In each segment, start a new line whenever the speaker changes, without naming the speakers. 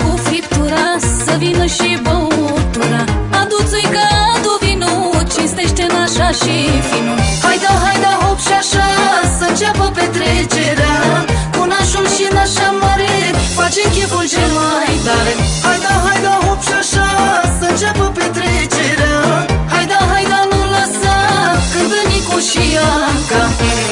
cu friptura, să vină și băutura. Adu-ți-i că adu vinul, cinstește nașa și finul. Haida, hop și așa, să înceapă petrecerea. Cu nașul și nașa mare, facem cheful cel mai tare. Haida, hop și așa, să înceapă petrecerea. Haida, nu lăsa, cântă Nicu și Anca.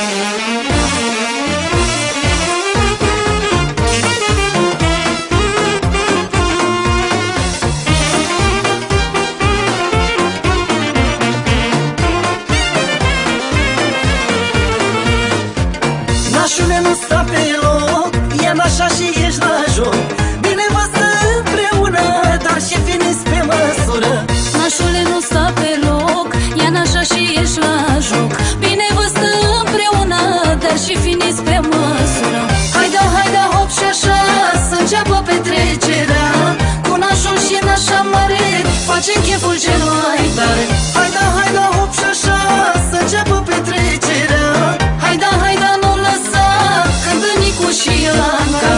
Nașule, nu sta pe loc, ia nașa și ești la joc. Bine vă stă împreună, dar și finiți pe măsură.
Nașule, nu sta pe loc, ia nașa și ești la joc. Bine vă stă împreună, dar și finiți pe măsură. Haida, hop și așa, să înceapă petrecerea. Cu nașul și nașa mare, facem cheful cel mai tare. Haida, hop și așa, să înceapă petrecerea. Haida, nu lăsa, cântă Nicu și Anca.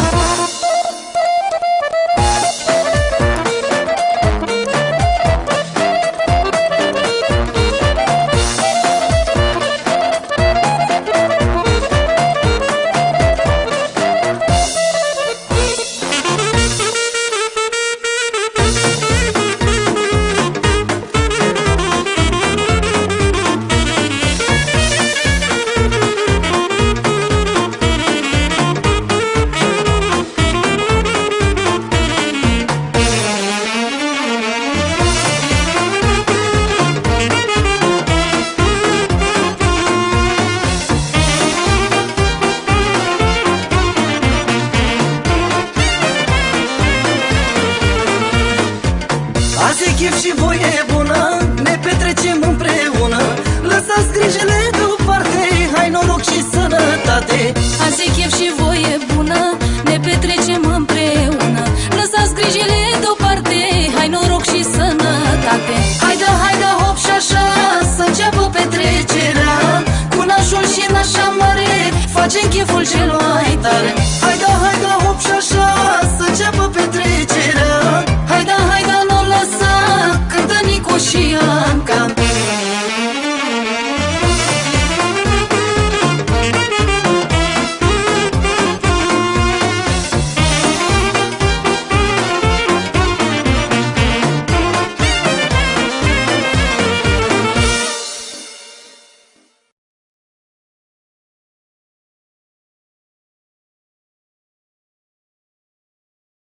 Azi e chef și voie bună, ne petrecem împreună. Lăsați grijile deoparte, hai noroc și sănătate.
Azi e chef și voie bună, ne petrecem împreună. Lăsați grijile deoparte, hai noroc și sănătate. Haida, hop și așa, să înceapă petrecerea. Cu nașul și nașa mare, facem cheful cel mai tare.